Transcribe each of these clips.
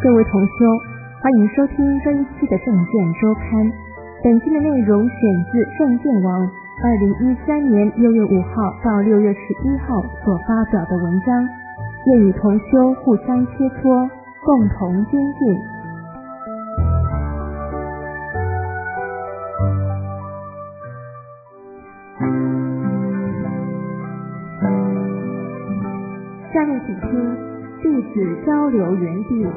各位同修，欢迎收听这一期的证件周刊。本期的内容选自证件网2013年6月5号到6月11号所发表的文章，愿与同修互相切磋，共同精进。下面请听弟子交流园地。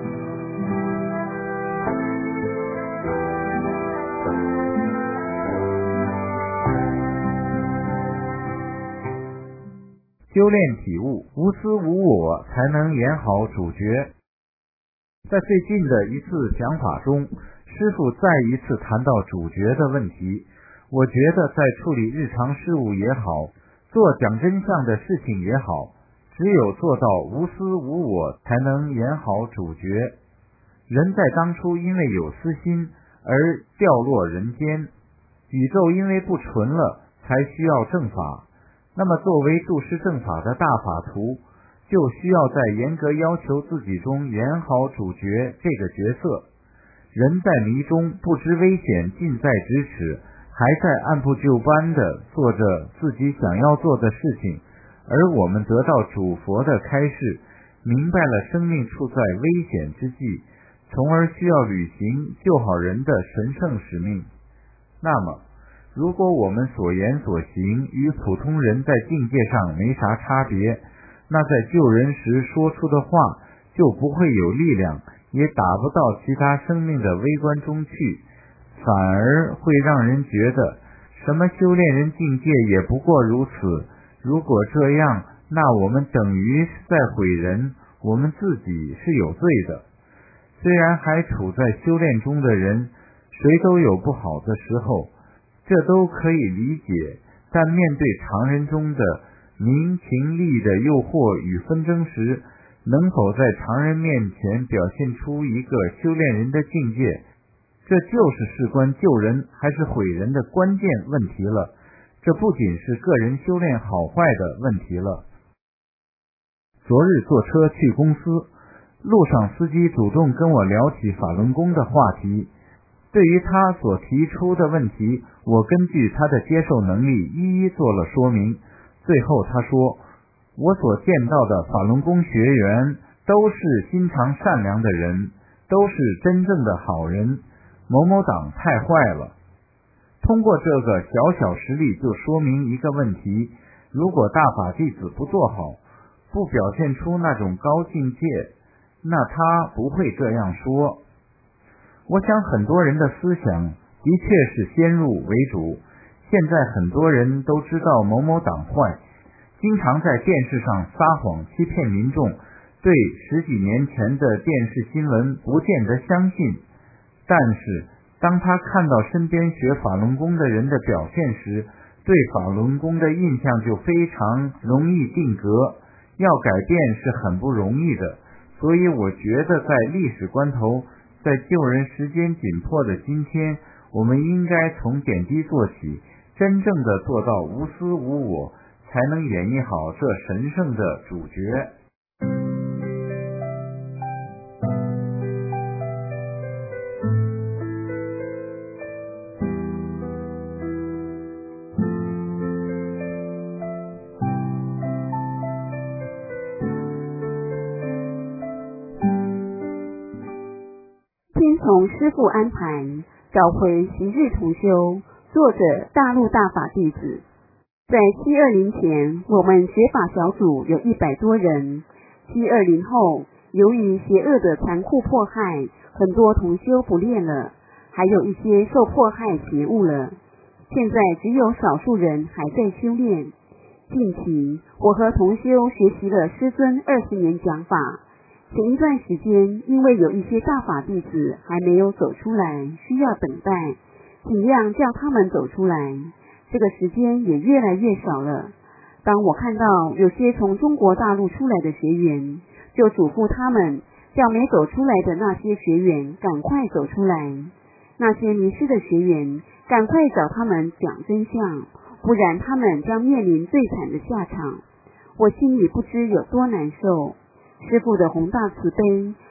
修炼体悟，无私无我，才能演好主角。在最近的一次讲法中，师父再一次谈到主角的问题。我觉得在处理日常事务也好，做讲真相的事情也好，只有做到无私无我，才能演好主角。人在当初因为有私心而掉落人间，宇宙因为不纯了，才需要正法。那么作为注释正法的大法徒，就需要在严格要求自己中演好主角这个角色。人在迷中，不知危险近在咫尺，还在按部就班地做着自己想要做的事情，而我们得到主佛的开示，明白了生命处在危险之际，从而需要履行救好人的神圣使命。那么如果我们所言所行与普通人在境界上没啥差别，那在救人时说出的话就不会有力量，也达不到其他生命的微观中去，反而会让人觉得什么修炼人境界也不过如此。如果这样，那我们等于是在毁人，我们自己是有罪的。虽然还处在修炼中的人，谁都有不好的时候，这都可以理解，但面对常人中的名情利的诱惑与纷争时，能否在常人面前表现出一个修炼人的境界，这就是事关救人还是毁人的关键问题了。这不仅是个人修炼好坏的问题了。昨日坐车去公司，路上司机主动跟我聊起法轮功的话题。对于他所提出的问题，我根据他的接受能力一一做了说明。最后他说，我所见到的法轮功学员都是心肠善良的人，都是真正的好人，某某党太坏了。通过这个小小实例就说明一个问题，如果大法弟子不做好，不表现出那种高境界，那他不会这样说。我想很多人的思想的确是先入为主，现在很多人都知道某某党坏，经常在电视上撒谎欺骗民众，对10几年前的电视新闻不见得相信。但是当他看到身边学法轮功的人的表现时，对法轮功的印象就非常容易定格，要改变是很不容易的。所以我觉得在历史关头，在救人时间紧迫的今天，我们应该从点滴做起，真正的做到无私无我，才能演绎好这神圣的主角。 听从师父安排，找回昔日同修，作者大陆大法弟子。在720前，我们学法小组有100多人。720后，由于邪恶的残酷迫害，很多同修不练了，还有一些受迫害觉悟了。现在只有少数人还在修炼。近期，我和同修学习了师尊20年讲法。前一段时间，因为有一些大法弟子还没有走出来，需要等待，尽量叫他们走出来。这个时间也越来越少了。当我看到有些从中国大陆出来的学员，就嘱咐他们叫没走出来的那些学员赶快走出来，那些迷失的学员赶快找他们讲真相，不然他们将面临最惨的下场。我心里不知有多难受。师父的宏大慈悲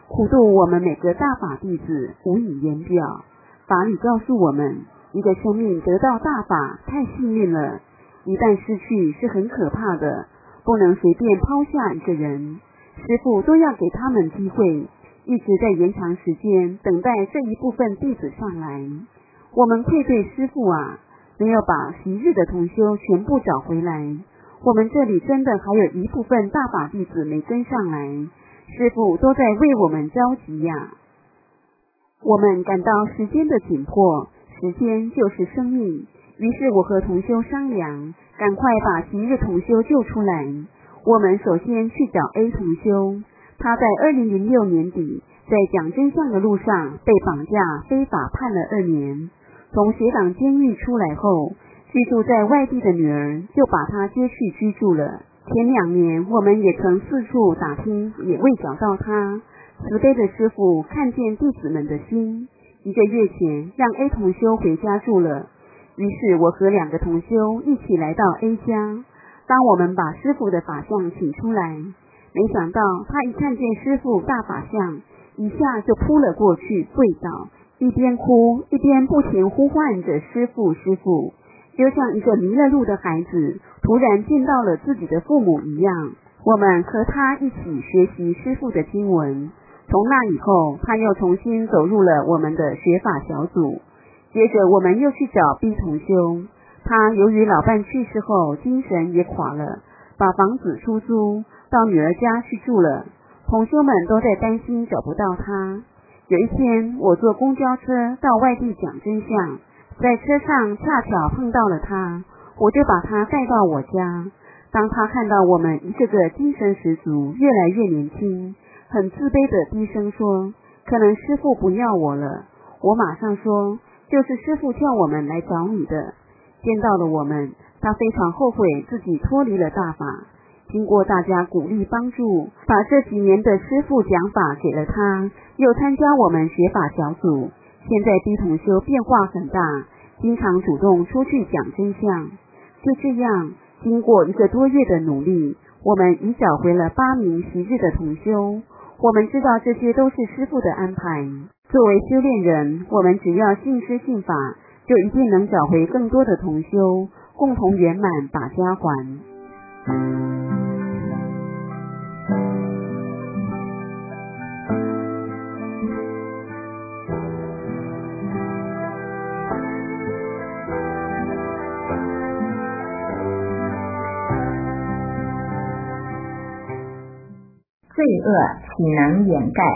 苦度我们每个大法弟子无以言表。法理告诉我们，一个生命得到大法太幸运了，一旦失去是很可怕的，不能随便抛下一个人。师父都要给他们机会，一直在延长时间，等待这一部分弟子上来。我们愧对师父啊，没有把昔日的同修全部找回来。我们这里真的还有一部分大法弟子没跟上来，师父都在为我们着急呀。我们感到时间的紧迫，时间就是生命，于是我和同修商量，赶快把昔日同修救出来。我们首先去找 A 同修，他在2006年底在讲真相的路上被绑架非法判了2年，从学党监狱出来后，居住在外地的女儿就把他接去居住了。前2年我们也曾四处打听，也未找到他。慈悲的师父看见弟子们的心，1个月前让 A 同修回家住了。于是我和2个同修一起来到 A 家。当我们把师父的法相请出来，没想到他一看见师父大法相，一下就扑了过去跪倒，一边哭一边不停呼唤着师父师父，就像一个迷了路的孩子突然见到了自己的父母一样。我们和他一起学习师父的经文，从那以后他又重新走入了我们的学法小组。接着我们又去找 B 同修，他由于老伴去世后精神也垮了，把房子出租到女儿家去住了。同修们都在担心找不到他。有一天我坐公交车到外地讲真相，在车上恰巧碰到了他，我就把他带到我家。当他看到我们一个个精神十足，越来越年轻，很自卑的低声说，可能师父不要我了。我马上说，就是师父叫我们来找你的。见到了我们，他非常后悔自己脱离了大法。经过大家鼓励帮助，把这几年的师父讲法给了他，又参加我们学法小组。现在 B 同修变化很大，经常主动出去讲真相。就这样，经过1个多月的努力，我们已找回了8名昔日的同修。我们知道这些都是师父的安排。作为修炼人，我们只要信师信法，就一定能找回更多的同修，共同圆满把家还。 罪恶岂能掩盖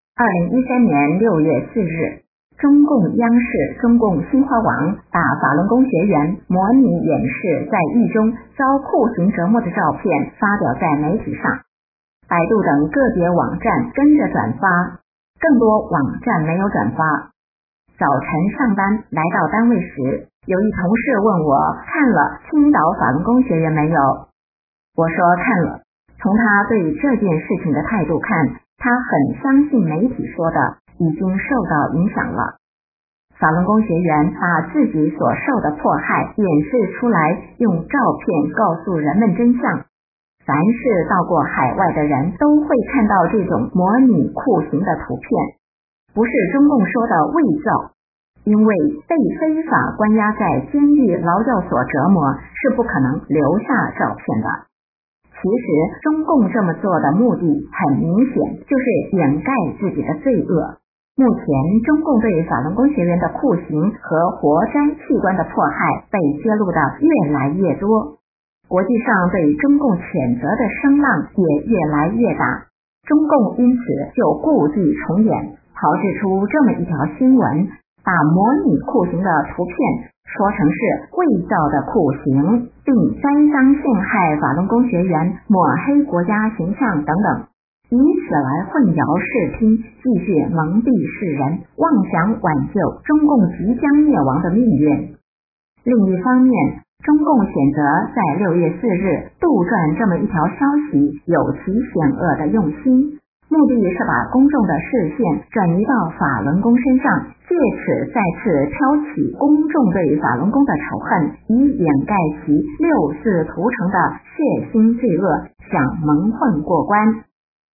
？2013年6月4日，中共央视中共新华网把法轮功学员模拟演示在狱中遭酷刑折磨的照片发表在媒体上，百度等个别网站跟着转发，更多网站没有转发。早晨上班来到单位时，有一同事问我看了青岛法轮功学员没有，我说看了。从他对这件事情的态度看，他很相信媒体说的，已经受到影响了。法轮功学员把自己所受的迫害演示出来，用照片告诉人们真相。凡是到过海外的人都会看到这种模拟酷刑的图片，不是中共说的伪造，因为被非法关押在监狱劳教所折磨是不可能留下照片的。其实中共这么做的目的很明显，就是掩盖自己的罪恶。目前中共对法轮功学员的酷刑和活摘器官的迫害被揭露的越来越多，国际上对中共谴责的声浪也越来越大，中共因此就故伎重演，炮制出这么一条新闻，把模拟酷刑的图片说成是伪造的酷刑，并栽赃陷害法轮功学员，抹黑国家形象等等，以此来混淆视听，继续蒙蔽世人，妄想挽救中共即将灭亡的命运。另一方面，中共选择在6月4日杜撰这么一条消息，有其险恶的用心，目的是把公众的视线转移到法轮功身上，借此再次挑起公众对法轮功的仇恨，以掩盖其6四屠城的血腥罪恶，想蒙混过关。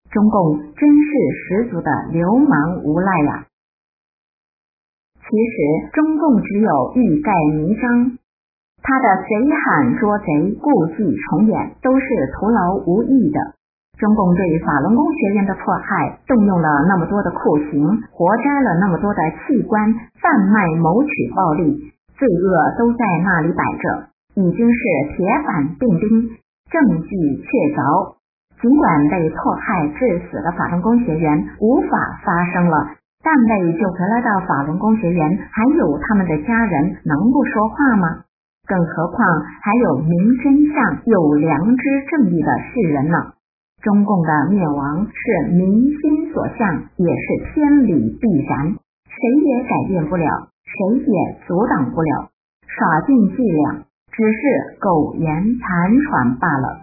中共真是十足的流氓无赖呀！其实中共只有欲盖弥彰，他的贼喊捉贼、故伎重演都是徒劳无益的。中共对法轮功学员的迫害，动用了那么多的酷刑，活摘了那么多的器官，贩卖谋取暴利，罪恶都在那里摆着，已经是铁板钉钉，证据确凿。尽管被迫害致死的法轮功学员无法发声了，但被救回来的法轮功学员还有他们的家人，能不说话吗？更何况还有明真相、有良知正义的世人呢。中共的灭亡是民心所向，也是天理必然，谁也改变不了，谁也阻挡不了，耍尽伎俩，只是苟延残喘罢了。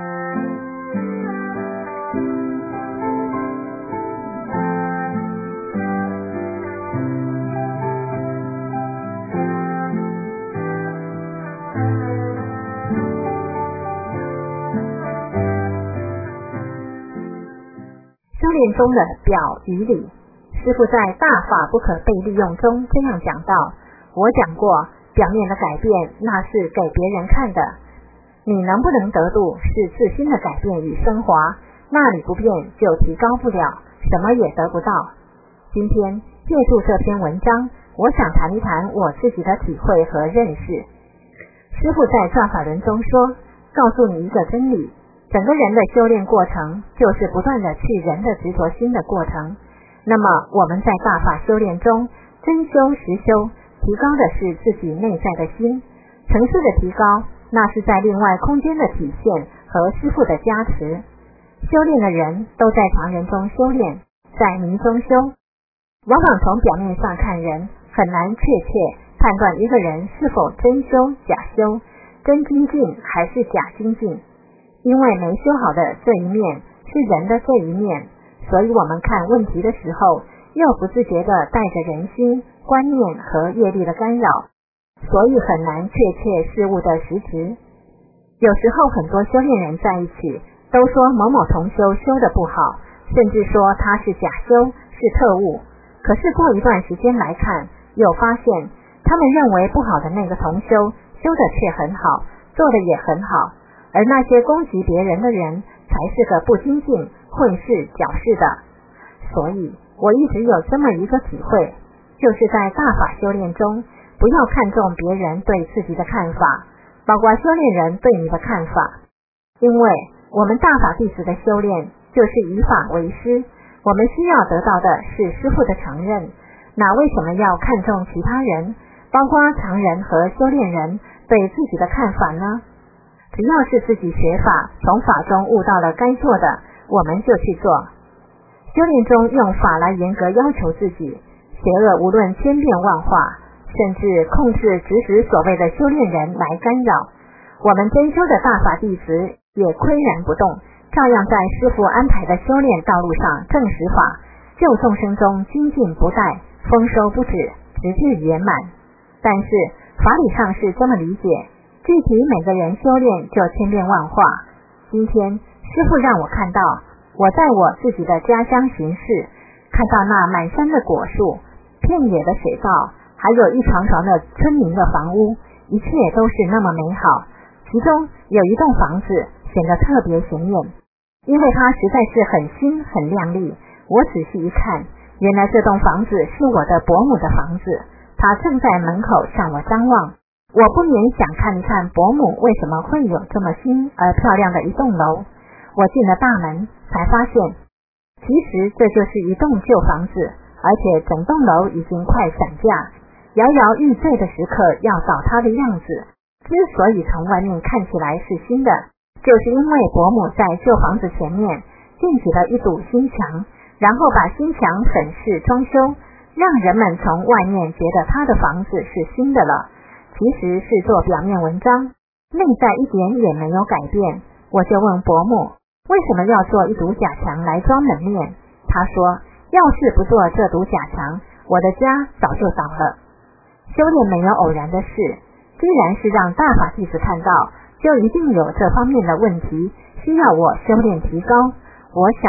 修炼中的表与里，师父在《大法不可被利用》中这样讲到：我讲过，表面的改变那是给别人看的，你能不能得度是自心的改变与升华，那里不变就提高不了，什么也得不到。今天借助这篇文章，我想谈一谈我自己的体会和认识。师父在转法轮中说，告诉你一个真理，整个人的修炼过程就是不断的去人的执着心的过程。那么我们在大法修炼中，真修实修，提高的是自己内在的心，层次的提高，那是在另外空间的体现和师父的加持。修炼的人都在常人中修炼，在迷中修。往往从表面上看人，很难确切判断一个人是否真修假修，真精进还是假精进。因为没修好的这一面是人的这一面，所以我们看问题的时候，又不自觉地带着人心、观念和业力的干扰，所以很难确切事物的实质。有时候很多修炼人在一起，都说某某同修修得不好，甚至说他是假修，是特务。可是过一段时间来看，又发现他们认为不好的那个同修，修得却很好，做得也很好，而那些攻击别人的人才是个不精进、混事、搅事的。所以我一直有这么一个体会，就是在大法修炼中，不要看重别人对自己的看法，包括修炼人对你的看法。因为我们大法弟子的修炼就是以法为师，我们需要得到的是师父的承认，那为什么要看重其他人，包括常人和修炼人对自己的看法呢？只要是自己学法，从法中悟到了该做的，我们就去做。修炼中用法来严格要求自己，邪恶无论千变万化，甚至控制指使所谓的修炼人来干扰。我们真修的大法弟子也岿然不动，照样在师父安排的修炼道路上证实法，救众生中精进不怠，丰收不止，直至圆满。但是法理上是这么理解，具体每个人修炼就千变万化。今天师父让我看到，我在我自己的家乡巡视，看到那满山的果树，片野的水稻，还有一幢幢的村民的房屋，一切都是那么美好。其中有一栋房子显得特别显眼，因为它实在是很新很亮丽。我仔细一看，原来这栋房子是我的伯母的房子，她正在门口向我张望。我不免想看一看伯母为什么会有这么新而漂亮的一栋楼。我进了大门，才发现其实这就是一栋旧房子，而且整栋楼已经快散架，摇摇欲坠的时刻要倒塌的样子。之所以从外面看起来是新的，就是因为伯母在旧房子前面建起了一堵新墙，然后把新墙粉饰装修，让人们从外面觉得他的房子是新的了，其实是做表面文章，内在一点也没有改变。我就问伯母，为什么要做一堵假墙来装门面？他说，要是不做这堵假墙，我的家早就倒了。修炼没有偶然的事，既然是让大法弟子看到，就一定有这方面的问题，需要我修炼提高。我想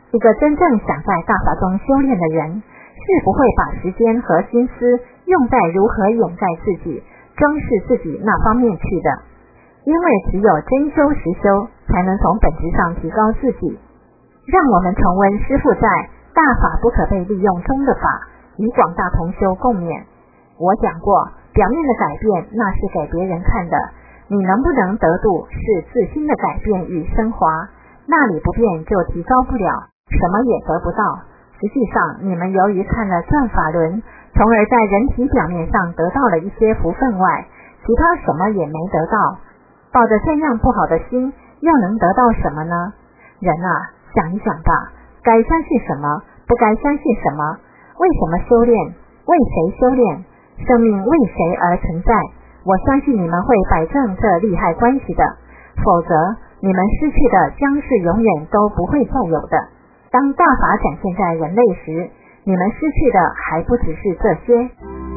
一个真正想在大法中修炼的人，是不会把时间和心思用在如何掩盖自己、装饰自己那方面去的。因为只有真修实修，才能从本质上提高自己。让我们重温师父在大法不可被利用中的法，与广大同修共勉。我讲过，表面的改变那是给别人看的，你能不能得度是自心的改变与升华，那里不变就提高不了，什么也得不到。实际上你们由于看了转法轮，从而在人体表面上得到了一些福分外，其他什么也没得到。抱着这样不好的心，又能得到什么呢？人啊，想一想吧，该相信什么，不该相信什么，为什么修炼，为谁修炼，生命为谁而存在，我相信你们会摆正这利害关系的，否则你们失去的将是永远都不会再有的。当大法展现在人类时，你们失去的还不只是这些。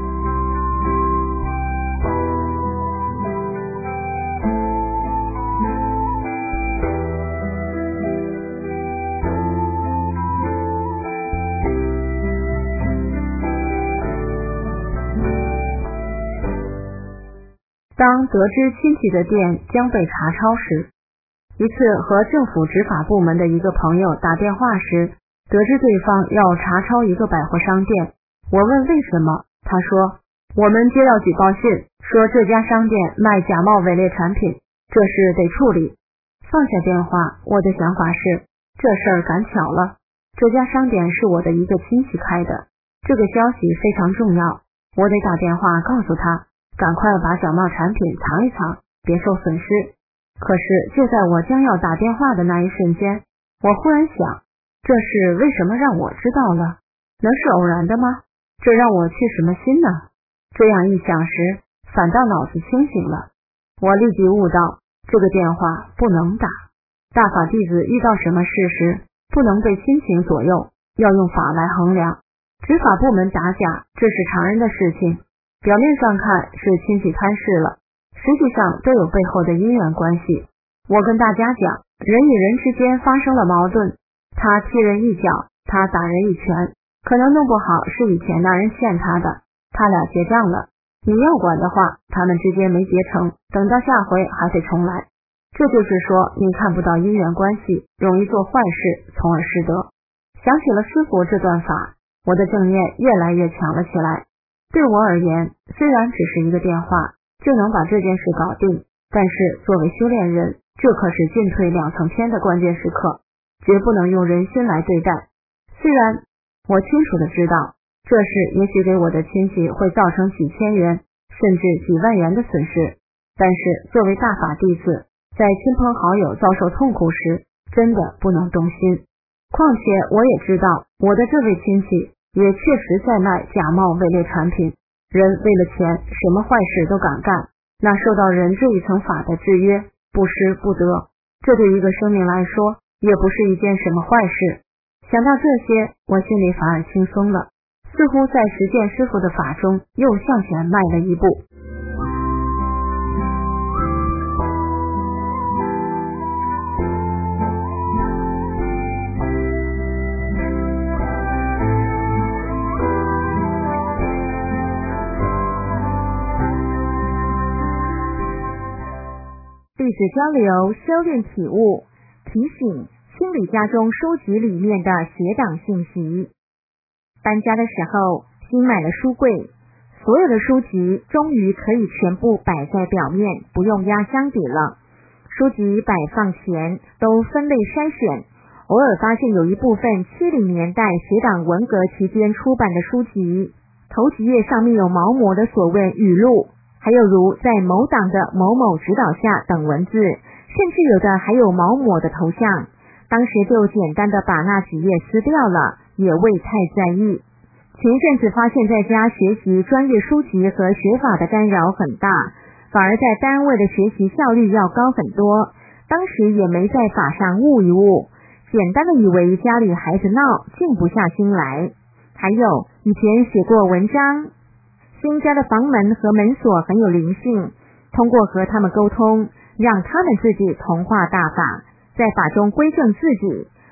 当得知亲戚的店将被查抄时，一次和政府执法部门的一个朋友打电话时，得知对方要查抄一个百货商店。我问为什么，他说我们接到举报信，说这家商店卖假冒伪劣产品，这事得处理。放下电话，我的想法是，这事儿赶巧了，这家商店是我的一个亲戚开的，这个消息非常重要，我得打电话告诉他，赶快把假冒产品藏一藏，别受损失。可是就在我将要打电话的那一瞬间，我忽然想，这事为什么让我知道了？能是偶然的吗？这让我去什么心呢？这样一想时，反倒脑子清醒了。我立即悟到，这个电话不能打。大法弟子遇到什么事时，不能被亲情左右，要用法来衡量。执法部门打假，这是常人的事情，表面上看是亲戚摊事了，实际上都有背后的因缘关系。我跟大家讲，人与人之间发生了矛盾，他踢人一脚，他打人一拳，可能弄不好是以前那人欠他的，他俩结账了，你要管的话，他们之间没结成，等到下回还得重来。这就是说，你看不到因缘关系，容易做坏事，从而失德。想起了师父这段法，我的正念越来越强了起来。对我而言，虽然只是一个电话就能把这件事搞定，但是作为修炼人，这可是进退两层天的关键时刻，绝不能用人心来对待。虽然我清楚地知道，这事也许给我的亲戚会造成几千元甚至几万元的损失，但是作为大法弟子，在亲朋好友遭受痛苦时，真的不能动心。况且我也知道，我的这位亲戚也确实在卖假冒伪劣产品，人为了钱，什么坏事都敢干，那受到人这一层法的制约，不失不得，这对一个生命来说，也不是一件什么坏事。想到这些，我心里反而轻松了，似乎在实践师父的法中又向前迈了一步。弟子交流修炼体悟，提醒清理家中书籍里面的邪党信息。搬家的时候新买了书柜，所有的书籍终于可以全部摆在表面，不用压箱底了。书籍摆放前都分类筛选，偶尔发现有一部分70年代邪党文革期间出版的书籍，头几页上面有毛模的所谓语录，还有如在某党的某某指导下等文字，甚至有的还有毛模的头像。当时就简单的把那几页撕掉了，也未太在意。前一阵子发现在家学习专业书籍和学法的干扰很大，反而在单位的学习效率要高很多。当时也没在法上悟一悟，简单的以为家里孩子闹，静不下心来。还有以前写过文章，新家的房门和门锁很有灵性，通过和他们沟通，让他们自己同化大法，在法中归正自己，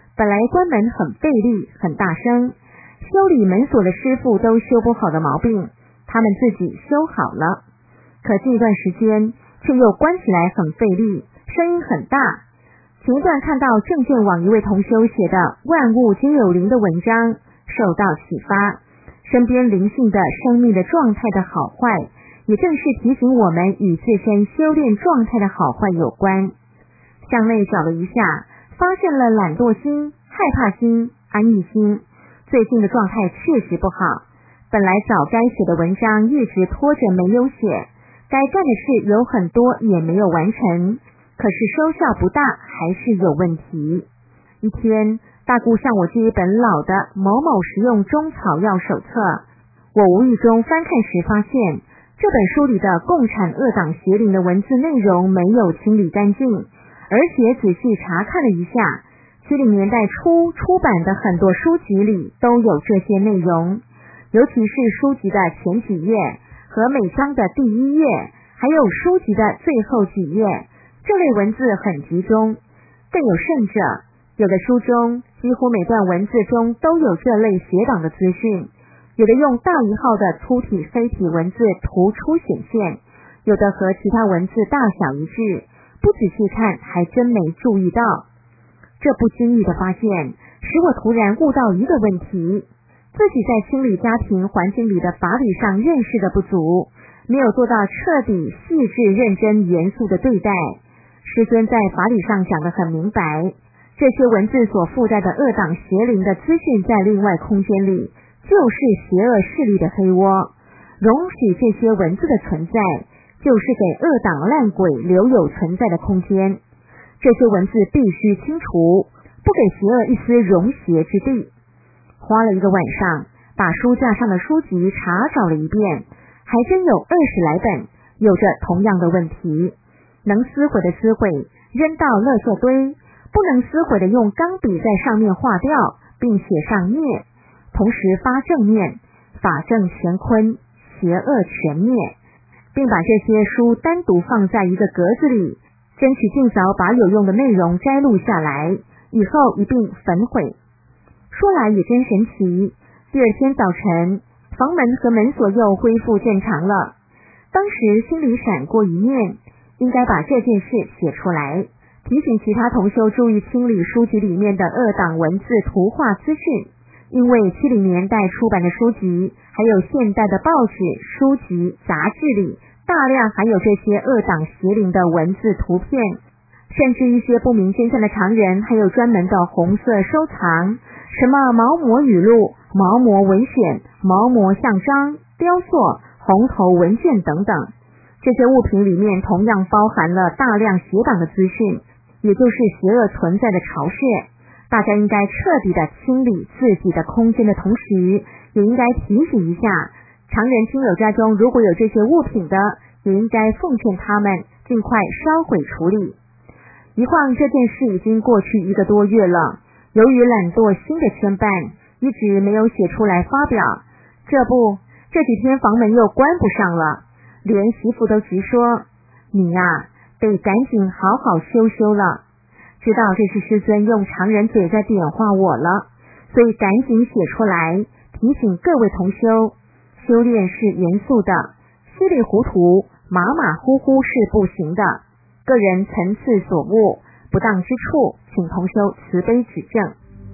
本来关门很费力很大声，修理门锁的师傅都修不好的毛病，他们自己修好了。可这段时间却又关起来很费力，声音很大。前一段看到证券网一位同修写的万物皆有灵的文章，受到启发，身边灵性的生命的状态的好坏，也正是提醒我们与自身修炼状态的好坏有关。向内找了一下，发现了懒惰心、害怕心、安逸心，最近的状态确实不好。本来早该写的文章一直拖着没有写，该干的事有很多也没有完成，可是收效不大，还是有问题。一天，大姑向我借一本老的某某实用中草药手册，我无意中翻看时发现，这本书里的共产恶党邪灵的文字内容没有清理干净，而且仔细查看了一下，70年代初出版的很多书籍里都有这些内容，尤其是书籍的前几页和每章的第1页，还有书籍的最后几页，这类文字很集中。更有甚者，有的书中几乎每段文字中都有这类邪党的资讯，有的用大1号的粗体飞体文字突出显现，有的和其他文字大小一致，不仔细看还真没注意到。这不经意的发现使我突然悟到一个问题，自己在清理家庭环境里的法理上认识的不足，没有做到彻底细致认真严肃的对待。师尊在法理上讲得很明白，这些文字所附带的恶党邪灵的资讯在另外空间里就是邪恶势力的黑窝，容许这些文字的存在，就是给恶党烂鬼留有存在的空间。这些文字必须清除，不给邪恶一丝容邪之地。花了一个晚上，把书架上的书籍查找了一遍，还真有20来本有着同样的问题。能撕毁的撕毁，扔到垃圾堆，不能撕毁的用钢笔在上面划掉，并写上灭，同时发正念，法正乾坤，邪恶全灭，并把这些书单独放在一个格子里，争取尽早把有用的内容摘录下来，以后一并焚毁。说来也真神奇，第2天早晨，房门和门锁又恢复正常了。当时心里闪过一念，应该把这件事写出来，提醒其他同修注意清理书籍里面的恶党文字图画资讯。因为70年代出版的书籍，还有现代的报纸、书籍、杂志里，大量含有这些恶党邪灵的文字图片，甚至一些不明真相的常人还有专门的红色收藏，什么毛模语录、毛模文选、毛模像章、雕塑、红头文件等等。这些物品里面同样包含了大量邪党的资讯，也就是邪恶存在的巢穴。大家应该彻底的清理自己的空间的同时，也应该提醒一下常人亲友家中如果有这些物品的，也应该奉劝他们尽快烧毁处理。一晃这件事已经过去1个多月了，由于懒惰心的牵绊，一直没有写出来发表。这几天房门又关不上了，连媳妇都直说，你呀，得赶紧好好修修了。知道这是师尊用常人嘴在点化我了，所以赶紧写出来，提醒各位同修，修炼是严肃的，稀里糊涂、马马虎虎是不行的。个人层次所悟，不当之处，请同修慈悲指正。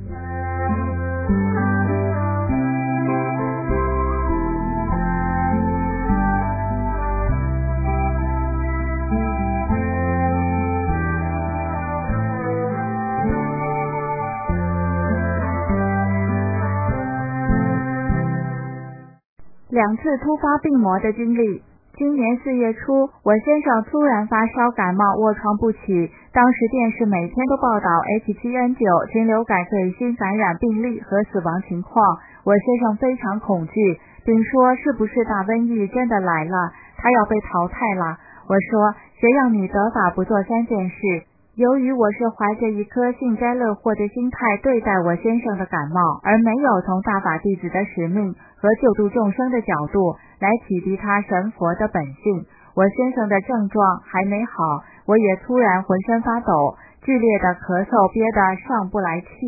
2次突发病魔的经历。今年4月初，我先生突然发烧感冒，卧床不起。当时电视每天都报道 H7N9 禽流感最新感染病例和死亡情况，我先生非常恐惧，并说是不是大瘟疫真的来了，他要被淘汰了。我说，谁让你得法不做3件事。由于我是怀着一颗幸灾乐祸的心态对待我先生的感冒，而没有从大法弟子的使命和救度众生的角度来启迪他神佛的本性，我先生的症状还没好，我也突然浑身发抖，剧烈的咳嗽憋得上不来气。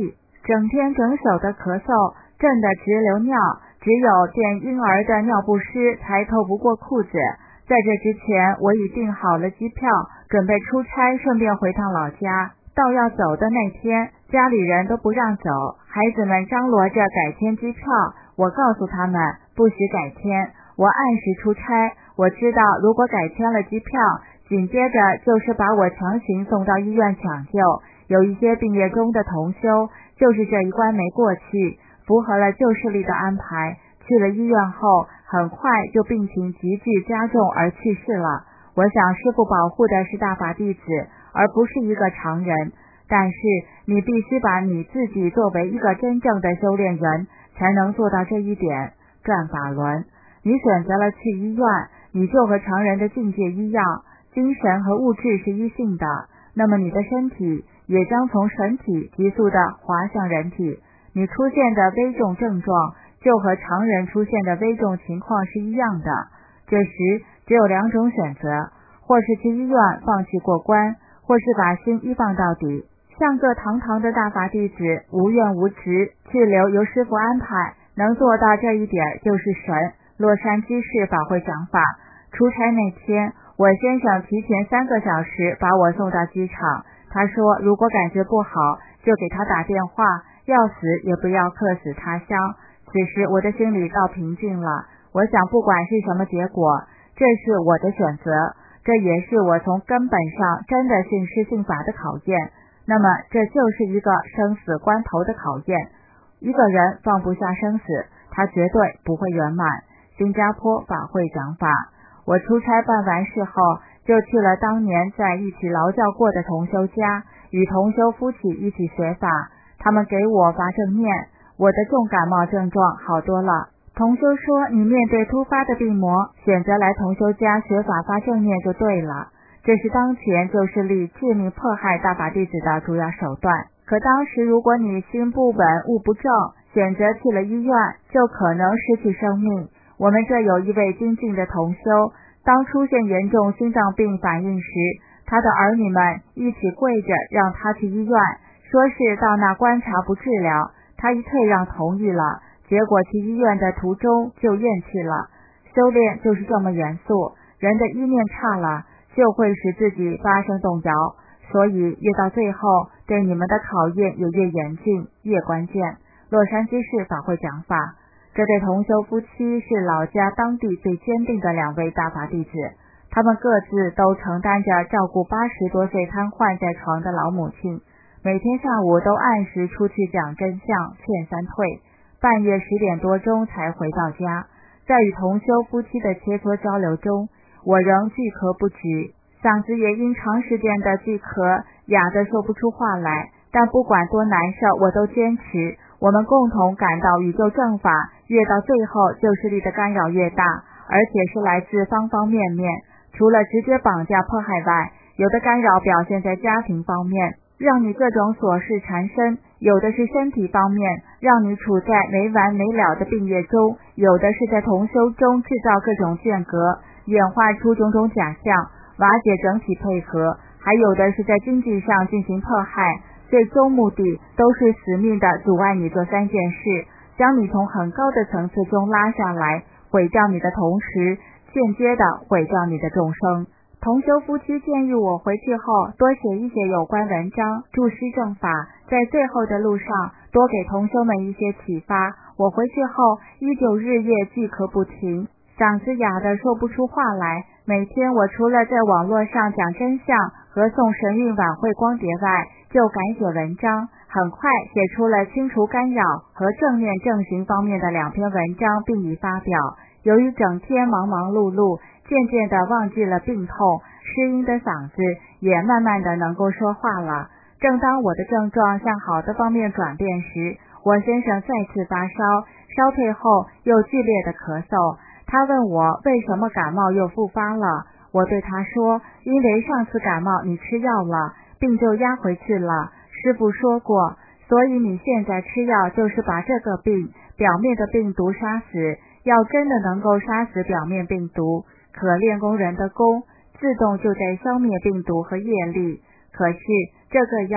整天整宿的咳嗽，震得直流尿，只有垫婴儿的尿不湿才透不过裤子。在这之前，我已订好了机票，准备出差，顺便回趟老家。到要走的那天，家里人都不让走，孩子们张罗着改签机票。我告诉他们不许改签，我按时出差。我知道如果改签了机票，紧接着就是把我强行送到医院抢救。有一些病业中的同修就是这一关没过去，符合了旧势力的安排，去了医院后很快就病情急剧加重而去世了。我想师父保护的是大法弟子，而不是一个常人。但是你必须把你自己作为一个真正的修炼人，才能做到这一点。转法轮，你选择了去医院，你就和常人的境界一样，精神和物质是一性的，那么你的身体也将从神体急速地滑向人体。你出现的危重症状就和常人出现的危重情况是一样的。这时只有两种选择，或是去医院放弃过关，或是把心一放到底，像个堂堂的大法弟子，无怨无执，去留由师父安排。能做到这一点就是神。洛杉矶市法会讲法，出差那天，我先生提前3个小时把我送到机场。他说如果感觉不好，就给他打电话，要死也不要客死他乡。此时我的心里倒平静了。我想不管是什么结果，这是我的选择，这也是我从根本上真的信师信法的考验。那么这就是一个生死关头的考验。一个人放不下生死，他绝对不会圆满。新加坡法会讲法，我出差办完事后，就去了当年在一起劳教过的同修家，与同修夫妻一起学法。他们给我发正念，我的重感冒症状好多了。同修说，你面对突发的病魔，选择来同修家学法发正念就对了。这是当前旧势力致命迫害大法弟子的主要手段。可当时如果你心不稳物不正，选择去了医院，就可能失去生命。我们这有一位精进的同修，当出现严重心脏病反应时，他的儿女们一起跪着让他去医院，说是到那观察不治疗，他一退让同意了，结果去医院的途中就咽气了。修炼就是这么严肃，人的意念差了，就会使自己发生动摇。所以越到最后，对你们的考验也越严峻，越关键。洛杉矶市法会讲法，这对同修夫妻是老家当地最坚定的2位大法弟子，他们各自都承担着照顾80多岁瘫痪在床的老母亲，每天下午都按时出去讲真相，劝三退，半夜10点多钟才回到家。在与同修夫妻的切磋交流中，我仍巨咳不止，嗓子也因长时间的巨咳哑得说不出话来，但不管多难受，我都坚持。我们共同感到宇宙正法越到最后，旧势力的干扰越大，而且是来自方方面面。除了直接绑架迫害外，有的干扰表现在家庭方面，让你各种琐事缠身；有的是身体方面，让你处在没完没了的病业中；有的是在同修中制造各种间隔，演化出种种假象，瓦解整体配合；还有的是在经济上进行迫害，最终目的都是死命地阻碍你做3件事，将你从很高的层次中拉下来，毁掉你的同时，间接地毁掉你的众生。同修夫妻建议我回去后多写一写有关文章，助师正法，在最后的路上多给同修们一些启发。我回去后依旧日夜巨咳不停，嗓子哑得说不出话来。每天我除了在网络上讲真相和送神韵晚会光碟外，就改写文章，很快写出了清除干扰和正念正行方面的2篇文章，并已发表。由于整天忙忙碌碌，渐渐地忘记了病痛，失音的嗓子也慢慢地能够说话了。正当我的症状向好的方面转变时，我先生再次发烧，烧退后又剧烈的咳嗽。他问我为什么感冒又复发了，我对他说，因为上次感冒你吃药了，病就压回去了，师父说过，所以你现在吃药就是把这个病表面的病毒杀死。要真的能够杀死表面病毒，可练功人的功自动就在消灭病毒和业力。可是这个药它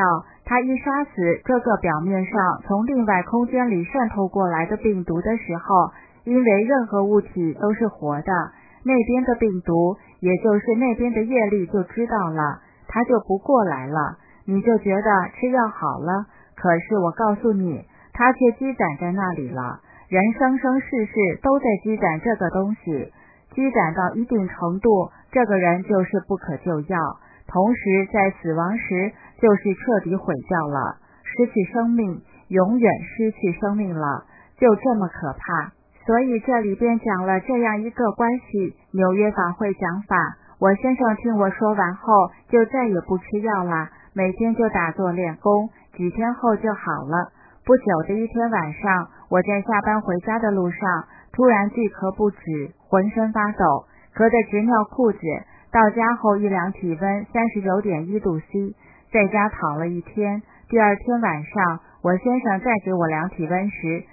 他一杀死这个表面上从另外空间里渗透过来的病毒的时候，因为任何物体都是活的，那边的病毒，也就是那边的业力就知道了，他就不过来了，你就觉得吃药好了，可是我告诉你，他却积攒在那里了，人生生世世都在积攒这个东西，积攒到一定程度，这个人就是不可救药，同时在死亡时就是彻底毁掉了，失去生命，永远失去生命了，就这么可怕。所以这里边讲了这样一个关系，纽约法会讲法，我先生听我说完后就再也不吃药了，每天就打坐练功，几天后就好了。不久的一天晚上，我在下班回家的路上，突然巨咳不止，浑身发抖，咳得直尿裤子，到家后一量体温 39.1 度 C， 在家躺了一天，第二天晚上我先生再给我量体温时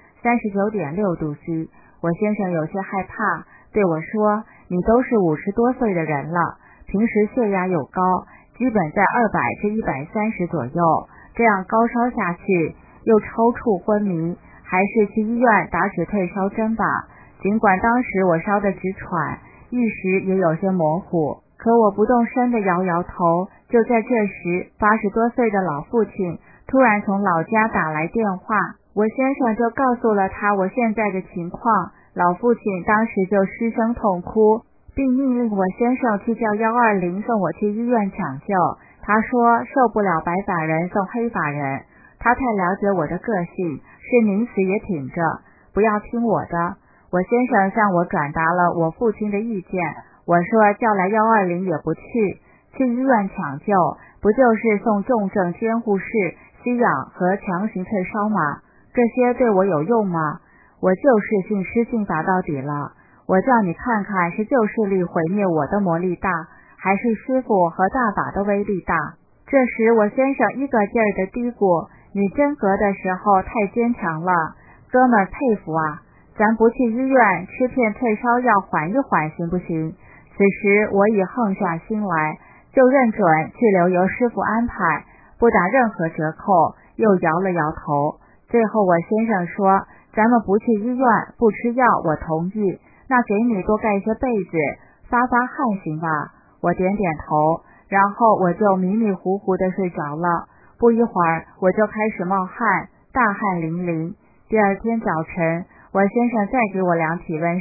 39.6 度 C， 我先生有些害怕，对我说，你都是50多岁的人了，平时血压又高，基本在200至130左右，这样高烧下去又抽搐昏迷，还是去医院打止退烧针吧。尽管当时我烧得直喘，意识也有些模糊，可我不动声地摇摇头。就在这时，80多岁的老父亲突然从老家打来电话，我先生就告诉了他我现在的情况，老父亲当时就失声痛哭，并命令我先生去叫120送我去医院抢救。他说受不了白发人送黑发人，他太了解我的个性，是宁死也挺着，不要听我的。我先生向我转达了我父亲的意见，我说叫来120也不去，去医院抢救，不就是送重症监护室吸氧和强行退烧吗？这些对我有用吗？我就是信施信法到底了，我叫你看看是救世力毁灭我的魔力大，还是师父和大法的威力大。这时我先生一个劲儿的嘀咕，你真格的时候太坚强了，哥们儿佩服啊，咱不去医院吃片退烧药缓一缓行不行？此时我已横下心来，就认准去留由师父安排，不打任何折扣，又摇了摇头。最后我先生说，咱们不去医院，不吃药，我同意，那给你多盖些被子，发发汗行吧？我点点头，然后我就迷迷糊糊地睡着了。不一会儿我就开始冒汗，大汗淋漓。第二天早晨，我先生再给我量体温时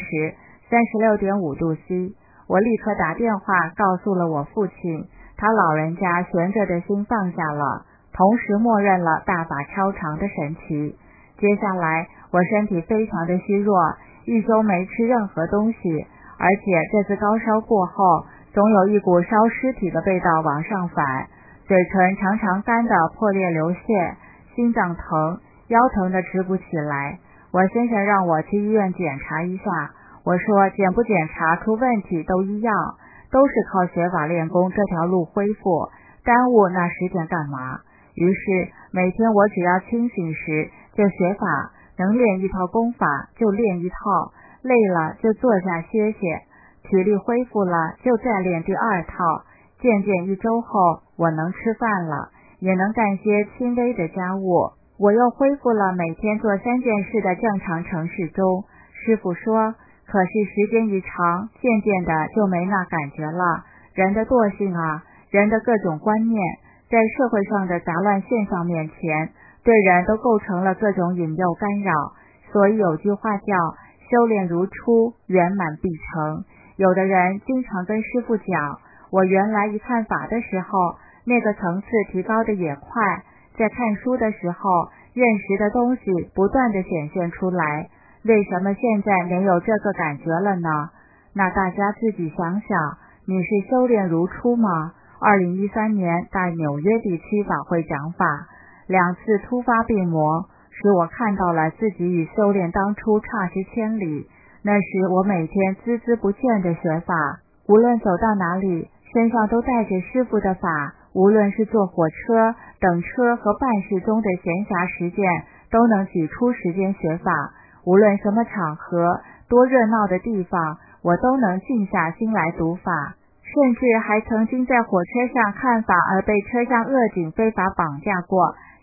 36.5 度 C， 我立刻打电话告诉了我父亲，他老人家悬着的心放下了，同时默认了大法超常的神奇。接下来我身体非常的虚弱，一周没吃任何东西，而且这次高烧过后，总有一股烧尸体的味道往上反，嘴唇常常干得破裂流血，心脏疼，腰疼得直不起来。我先生让我去医院检查一下，我说检不检查出问题都一样，都是靠学法练功这条路恢复，耽误那时间干嘛？于是每天我只要清醒时就学法，能练一套功法就练一套，累了就坐下歇歇，体力恢复了就再练第二套。渐渐一周后，我能吃饭了，也能干些轻微的家务，我又恢复了每天做3件事的正常程序中。师父说，可是时间一长，渐渐的就没那感觉了。人的惰性啊，人的各种观念，在社会上的杂乱现象面前，对人都构成了各种引诱干扰。所以有句话叫修炼如初，圆满必成。有的人经常跟师父讲，我原来一看法的时候，那个层次提高的也快，在看书的时候，认识的东西不断地显现出来，为什么现在没有这个感觉了呢？那大家自己想想，你是修炼如初吗？2013年在纽约地区法会讲法，2次突发病魔，使我看到了自己与修炼当初差之千里。那时我每天孜孜不倦地学法，无论走到哪里，身上都带着师父的法，无论是坐火车、等车和办事中的闲暇时间，都能挤出时间学法。无论什么场合，多热闹的地方，我都能静下心来读法。甚至还曾经在火车上看法而被车上恶警非法绑架过，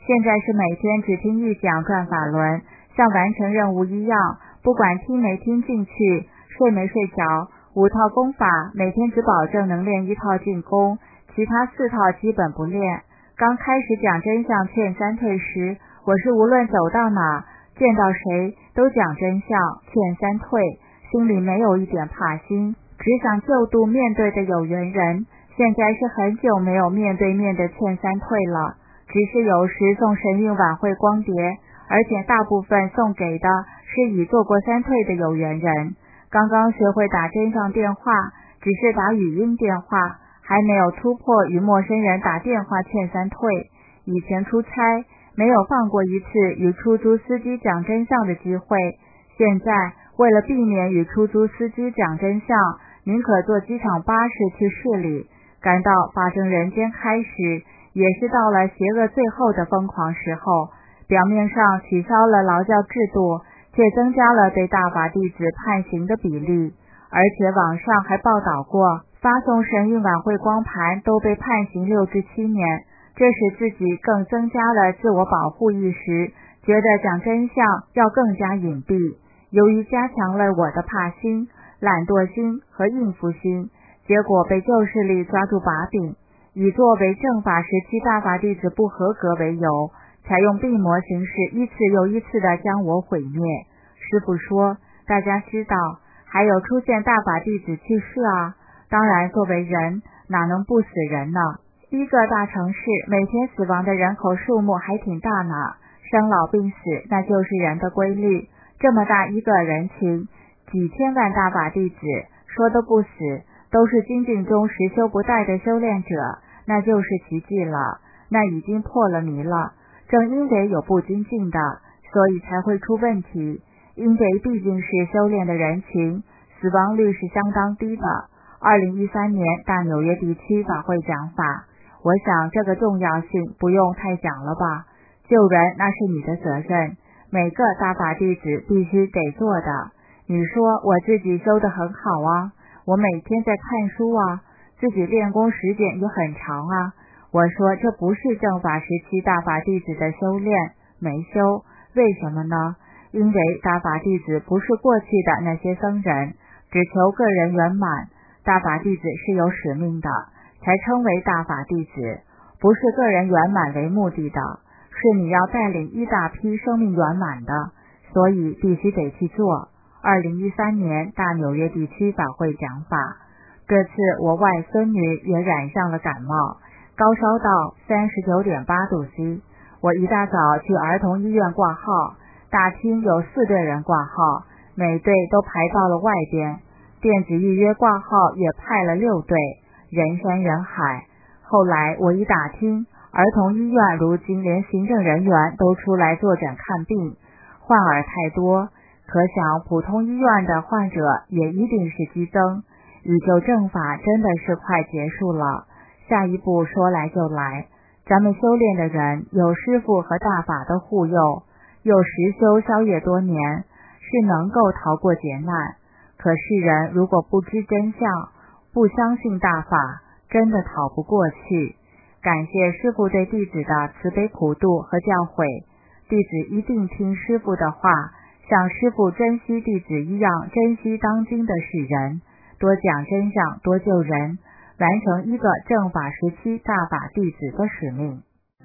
现在是每天只听一讲转法轮，像完成任务一样，不管听没听进去，睡没睡着，5套功法每天只保证能练1套进攻，其他4套基本不练。刚开始讲真相劝3退时，我是无论走到哪见到谁都讲真相劝3退，心里没有一点怕心，只想救度面对的有缘人。现在是很久没有面对面的劝3退了，只是有时送神韵晚会光碟，而且大部分送给的是已做过3退的有缘人。刚刚学会打真相电话，只是打语音电话，还没有突破与陌生人打电话劝3退。以前出差没有放过一次与出租司机讲真相的机会，现在为了避免与出租司机讲真相，宁可坐机场巴士去市里。感到发生人间开始，也是到了邪恶最后的疯狂时候。表面上取消了劳教制度，却增加了对大法弟子判刑的比例，而且网上还报道过发送神韵晚会光盘都被判刑6至7年，这使自己更增加了自我保护意识，觉得讲真相要更加隐蔽。由于加强了我的怕心、懒惰心和应付心，结果被旧势力抓住把柄，以作为正法时期大法弟子不合格为由，采用病魔形式一次又一次地将我毁灭。师父说，大家知道还有出现大法弟子去世啊，当然作为人哪能不死人呢？一个大城市每天死亡的人口数目还挺大呢，生老病死那就是人的规律，这么大一个人群，几千万大法弟子说都不死，都是精进中实修不怠的修炼者，那就是奇迹了，那已经破了迷了。正因为有不精进的，所以才会出问题，因为毕竟是修炼的人群，死亡率是相当低的。2013年大纽约地区法会讲法，我想这个重要性不用太讲了吧，救人那是你的责任，每个大法弟子必须得做的。你说我自己修得很好啊，我每天在看书啊，自己练功时间也很长啊。我说这不是正法时期大法弟子的修炼，没修。为什么呢？因为大法弟子不是过去的那些僧人，只求个人圆满，大法弟子是有使命的，才称为大法弟子，不是个人圆满为目的的，是你要带领一大批生命圆满的，所以必须得去做。2013年大纽约地区法会讲法，这次我外孙女也染上了感冒，高烧到 39.8 度 C， 我一大早去儿童医院挂号，大厅有4队人挂号，每队都排到了外边，电子预约挂号也派了6队，人山人海。后来我一打听，儿童医院如今连行政人员都出来坐诊看病，患儿太多，可想普通医院的患者也一定是激增，宇宙正法真的是快结束了。下一步说来就来，咱们修炼的人有师父和大法的护佑，又实修宵夜多年，是能够逃过劫难。可世人如果不知真相，不相信大法，真的逃不过去。感谢师父对弟子的慈悲普度和教诲，弟子一定听师父的话，像师父珍惜弟子一样珍惜当今的世人，多讲真相，多救人，完成一个正法时期大法弟子的使命。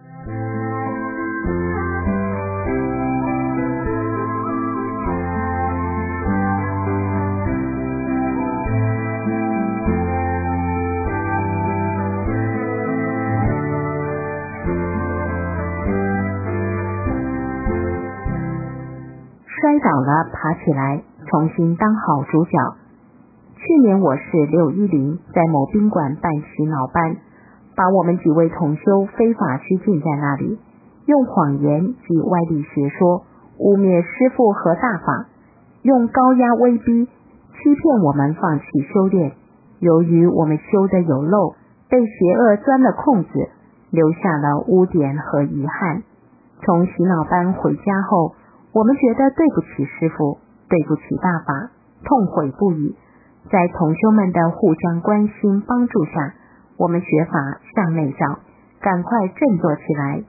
摔倒了爬起来，重新当好主角。去年我是610在某宾馆办洗脑班，把我们几位同修非法拘禁在那里，用谎言及外力学说污蔑师父和大法，用高压威逼欺骗我们放弃修炼。由于我们修得有漏，被邪恶钻了空子，留下了污点和遗憾。从洗脑班回家后，我们觉得对不起师父，对不起大法，痛悔不已。在同修们的互相关心帮助下，我们学法向内照，赶快振作起来。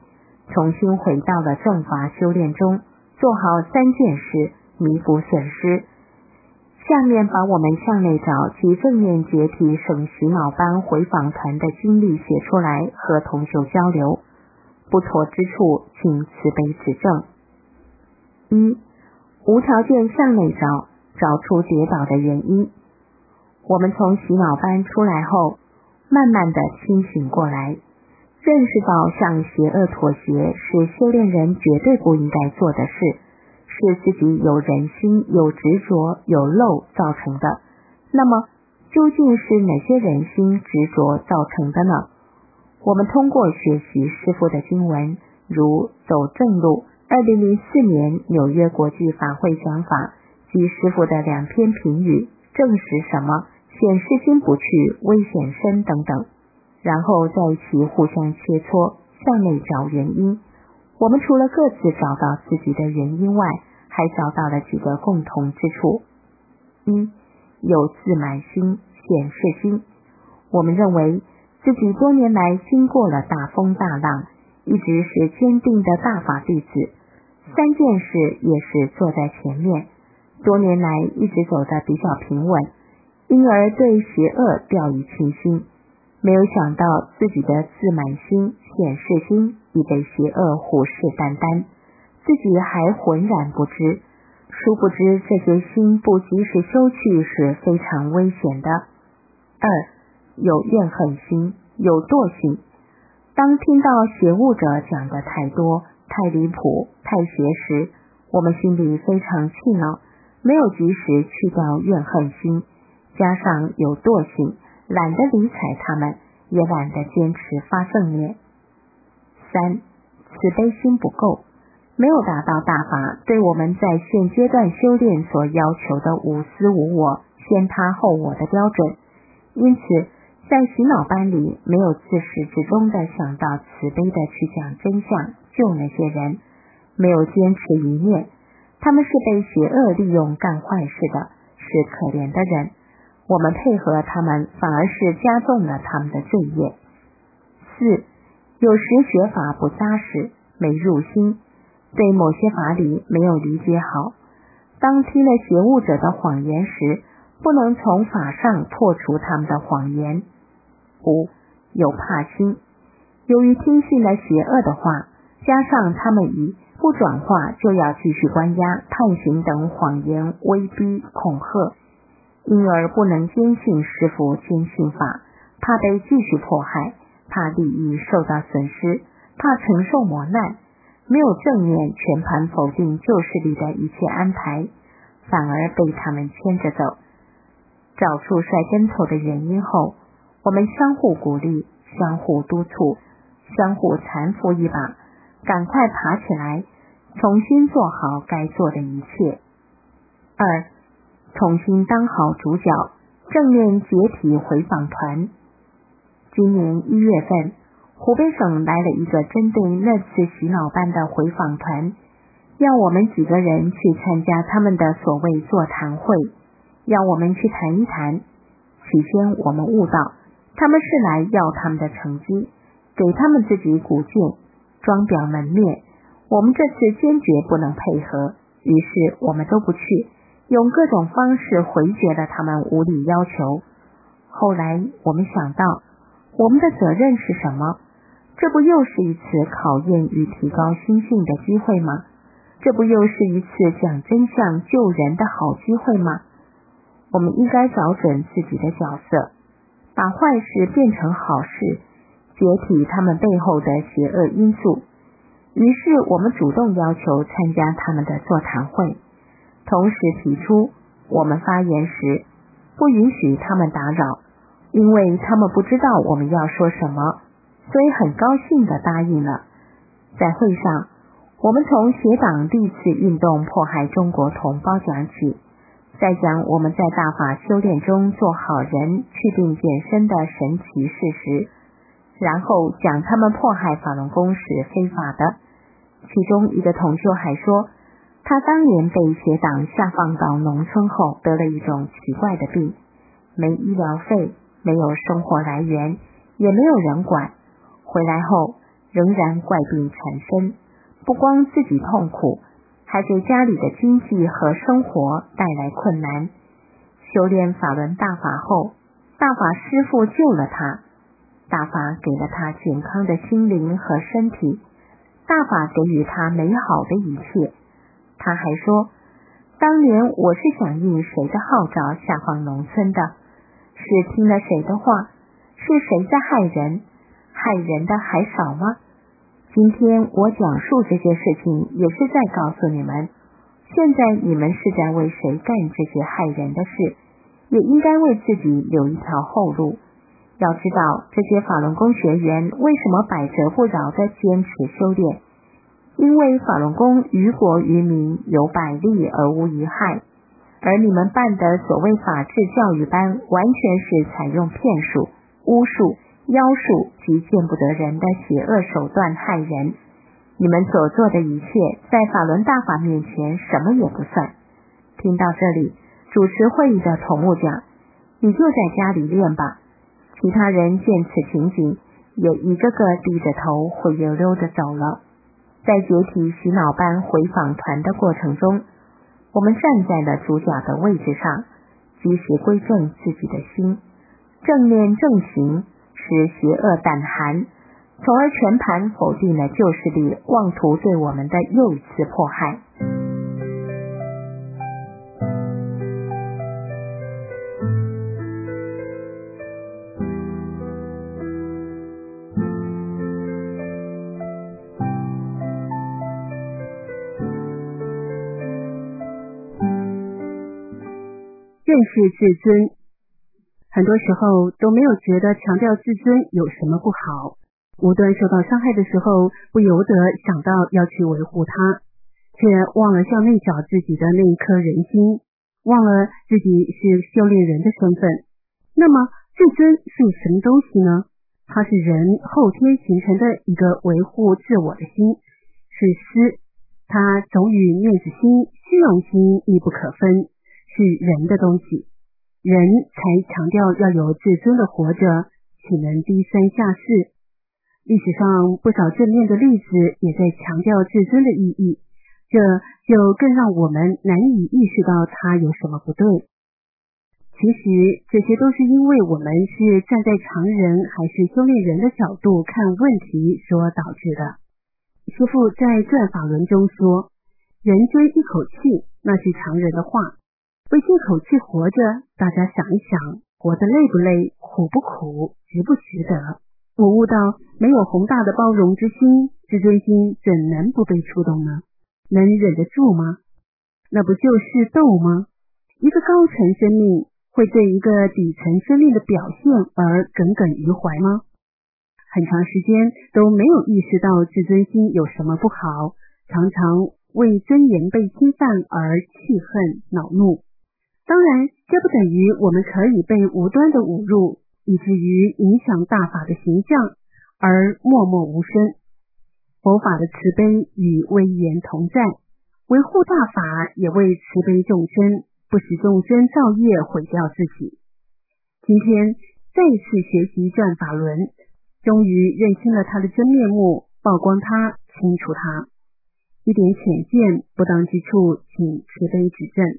重新回到了正法修炼中，做好3件事，弥补损失。下面把我们向内找及正面解体省洗脑班回访团的经历写出来，和同修交流。不妥之处，请慈悲指正。1. 无条件向内找，找出跌倒的原因。我们从洗脑班出来后，慢慢的清醒过来，认识到向邪恶妥协是修炼人绝对不应该做的事，是自己有人心、有执着、有漏造成的。那么究竟是哪些人心执着造成的呢？我们通过学习师父的经文，如走正路、2004年纽约国际法会讲法及师父的2篇评语，证实什么显示心不去，危险深等等，然后在一起互相切磋，向内找原因。我们除了各自找到自己的原因外，还找到了几个共同之处。1. 有自满心、显示心。我们认为自己多年来经过了大风大浪，一直是坚定的大法弟子，3件事也是坐在前面，多年来一直走得比较平稳，因而对邪恶掉以轻心。没有想到自己的自满心、显示心已被邪恶虎视眈眈，自己还浑然不知，殊不知这些心不及时修去是非常危险的。2. 有怨恨心，有惰性。当听到邪物者讲的太多、太离谱、太邪时，我们心里非常气恼，没有及时去掉怨恨心，加上有惰性，懒得理睬他们，也懒得坚持发正念。3. 慈悲心不够，没有达到大法对我们在现阶段修炼所要求的无私无我、先他后我的标准，因此在洗脑班里没有自始至终的想到慈悲的去讲真相，救那些人，没有坚持一念，他们是被邪恶利用干坏事的，是可怜的人，我们配合他们反而是加重了他们的罪业。4. 有时学法不扎实，没入心，对某些法理没有理解好，当听了邪物者的谎言时，不能从法上破除他们的谎言。5. 有怕心，由于听信了邪恶的话，加上他们以不转化就要继续关押、判刑等谎言威逼恐吓，因而不能坚信师父、坚信法，怕被继续迫害，怕利益受到损失，怕承受磨难，没有正面全盘否定旧势力的一切安排，反而被他们牵着走。找出摔跟头的原因后，我们相互鼓励，相互督促，相互搀扶一把，赶快爬起来，重新做好该做的一切。2. 重新当好主角，正面解体回访团。今年1月份，湖北省来了一个针对那次洗脑班的回访团，要我们几个人去参加他们的所谓座谈会，要我们去谈一谈。起先我们悟到他们是来要他们的成绩，给他们自己鼓劲，装裱门面，我们这次坚决不能配合，于是我们都不去，用各种方式回绝了他们无理要求。后来我们想到我们的责任是什么？这不又是一次考验与提高心性的机会吗？这不又是一次讲真相救人的好机会吗？我们应该找准自己的角色，把坏事变成好事，解体他们背后的邪恶因素。于是我们主动要求参加他们的座谈会，同时提出我们发言时不允许他们打扰，因为他们不知道我们要说什么，所以很高兴地答应了。在会上，我们从邪党历次运动迫害中国同胞讲起，再讲我们在大法修炼中做好人、去病健身的神奇事实，然后讲他们迫害法轮功是非法的。其中一个同修还说，他当年被邪党下放到农村后得了一种奇怪的病，没医疗费，没有生活来源，也没有人管，回来后仍然怪病缠身，不光自己痛苦，还给家里的经济和生活带来困难。修炼法轮大法后，大法师父救了他，大法给了他健康的心灵和身体，大法给予他美好的一切。他还说，当年我是响应谁的号召下放农村的，是听了谁的话，是谁在害人，害人的还少吗？今天我讲述这些事情，也是在告诉你们，现在你们是在为谁干这些害人的事，也应该为自己留一条后路。要知道，这些法轮功学员为什么百折不挠地坚持修炼？因为法轮功于国于民有百利而无一害，而你们办的所谓法治教育班，完全是采用骗术、巫术、妖术及见不得人的邪恶手段害人。你们所做的一切，在法轮大法面前什么也不算。听到这里，主持会议的头目讲，你就在家里练吧。其他人见此情景，也一个个低着头灰溜溜地走了。在解体洗脑班回访团的过程中，我们站在了主角的位置上，及时归正自己的心，正念正行，使邪恶胆寒，从而全盘否定了旧势力妄图对我们的又一次迫害。 认识自尊，很多时候都没有觉得强调自尊有什么不好，无端受到伤害的时候，不由得想到要去维护它，却忘了向内找自己的那一颗人心，忘了自己是修炼人的身份。那么自尊是什么东西呢？它是人后天形成的一个维护自我的心，是思，它总与面子心、虚荣心密不可分，是人的东西，人才强调要有自尊的活着，岂能低三下四？历史上不少正面的例子也在强调自尊的意义，这就更让我们难以意识到它有什么不对。其实这些都是因为我们是站在常人还是修炼人的角度看问题所导致的。师父在转法轮中说，人争一口气，那是常人的话，为这口气活着，大家想一想，活得累不累，苦不苦，值不值得？我悟到，没有宏大的包容之心，自尊心怎能不被触动呢？能忍得住吗？那不就是斗吗？一个高层生命会对一个底层生命的表现而耿耿于怀吗？很长时间都没有意识到自尊心有什么不好，常常为尊严被侵犯而气恨恼怒。当然，这不等于我们可以被无端的侮辱，以至于影响大法的形象而默默无声。佛法的慈悲与威严同在，维护大法也为慈悲众生，不使众生造业毁掉自己。今天再一次学习转法轮，终于认清了他的真面目，曝光他，清除他。一点浅见不当之处，请慈悲指正。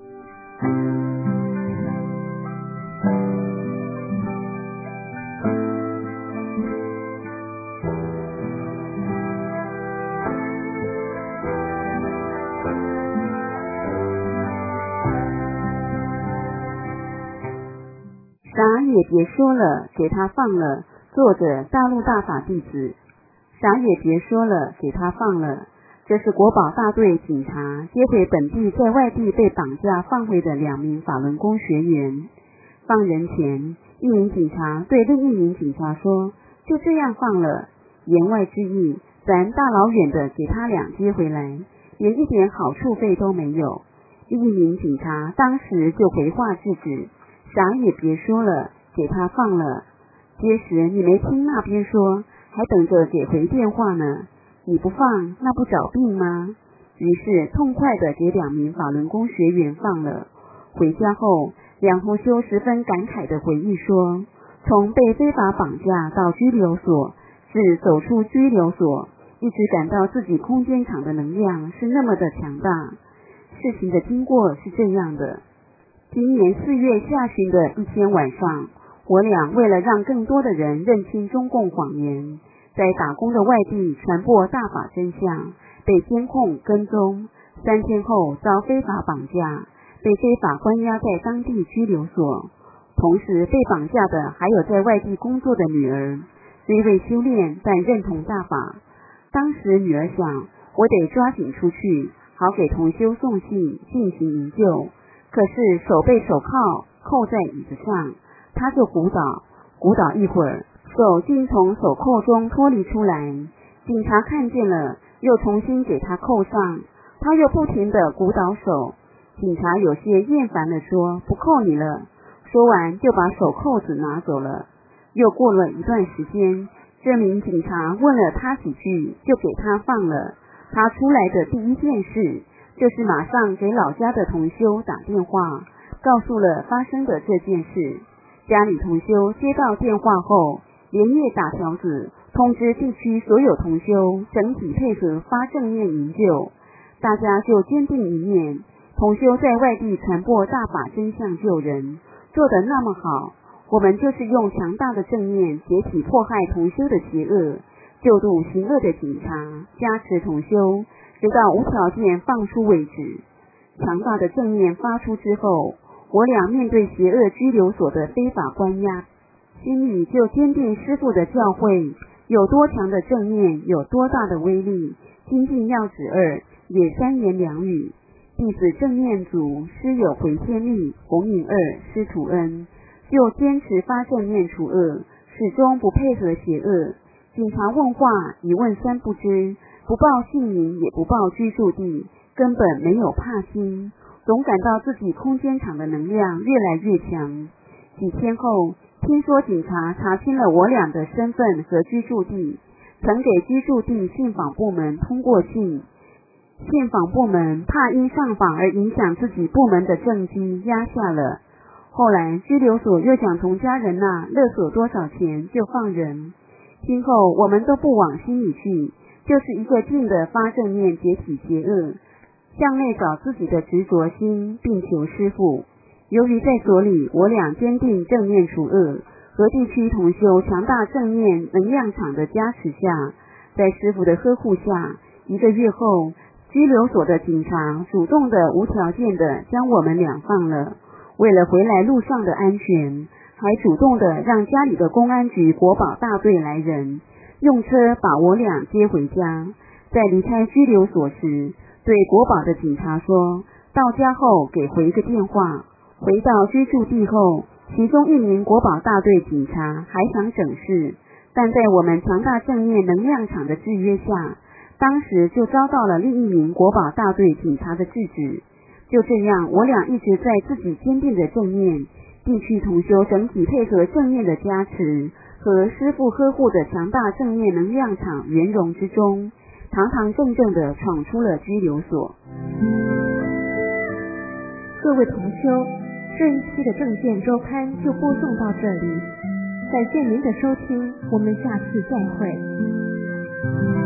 啥也别说了，给他放了。作者大陆大法弟子。啥也别说了，给他放了。这是国保大队警察接回本地在外地被绑架放回的2名法轮功学员。放人前，一名警察对另一名警察说，就这样放了，言外之意，咱大老远的给他俩接回来，连一点好处费都没有。另一名警察当时就回话制止，啥也别说了，给他放了。结实你没听那边说，还等着给回电话呢，你不放那不找病吗？于是痛快地给2名法轮功学员放了。回家后，梁宏修十分感慨地回忆说，从被非法绑架到拘留所， 是走出拘留所，一直感到自己空间场的能量是那么的强大。事情的经过是这样的，今年4月下旬的一天晚上，我俩为了让更多的人认清中共谎言，在打工的外地传播大法真相，被监控跟踪，3天后遭非法绑架，被非法关押在当地拘留所。同时被绑架的还有在外地工作的女儿，虽未修炼，但认同大法。当时女儿想，我得抓紧出去，好给同修送信进行营救。可是手被手铐扣在椅子上，她就鼓捣一会儿，手竟从手铐中脱离出来。警察看见了，又重新给她扣上，她又不停地鼓捣手。警察有些厌烦地说，不扣你了。说完就把手扣子拿走了。又过了一段时间，这名警察问了他几句，就给他放了。他出来的第一件事就是马上给老家的同修打电话，告诉了发生的这件事。家里同修接到电话后，连夜打条子通知地区所有同修整体配合发正念营救。大家就坚定一念，同修在外地传播大法真相救人，做得那么好，我们就是用强大的正念解体迫害同修的邪恶，救度行恶的警察，加持同修，直到无条件放出为止。强大的正念发出之后，我俩面对邪恶拘留所的非法关押，心里就坚定师父的教诲，有多强的正念，有多大的威力。精进要旨2也3言2语。弟子正念组师有回天力，弘引2师徒恩，就坚持发正念除恶，始终不配合邪恶。警察问话一问3不知，不报姓名也不报居住地，根本没有怕心，总感到自己空间场的能量越来越强。几天后，听说警察查清了我俩的身份和居住地，曾给居住地信访部门通过信。信访部门怕因上访而影响自己部门的政绩，压下了。后来拘留所又想从家人那勒索多少钱就放人。今后我们都不往心里去，就是一个劲的发正念解体邪恶，向内找自己的执着心，并求师父。由于在所里我俩坚定正念除恶，和地区同修强大正念能量场的加持下，在师父的呵护下，1个月后，拘留所的警察主动的无条件的将我们俩放了。为了回来路上的安全，还主动的让家里的公安局国保大队来人，用车把我俩接回家。在离开拘留所时，对国保的警察说，到家后给回个电话。回到居住地后，其中1名国保大队警察还想整事，但在我们强大正念能量场的制约下，当时就遭到了另1名国保大队警察的制止。就这样，我俩一直在自己坚定的正念，地区同修整体配合正念的加持和师父呵护的强大正念能量场圆融之中，堂堂正正的闯出了拘留所。 各位同修，这一期的正见周刊就播送到这里，感谢您的收听，我们下次再会。